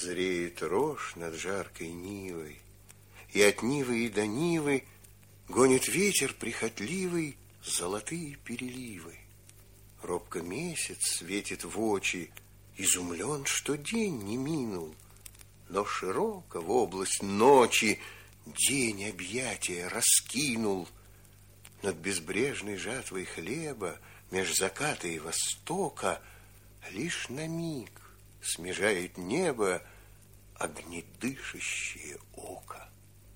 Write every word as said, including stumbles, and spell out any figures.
Зреет рожь над жаркой нивой, и от нивы и до нивы гонит ветер прихотливый золотые переливы. Робко месяц светит в очи, изумлен, что день не минул, но широко в область ночи день объятия раскинул. Над безбрежной жатвой хлеба, меж заката и востока, лишь на миг смежает небо огнедышащее око.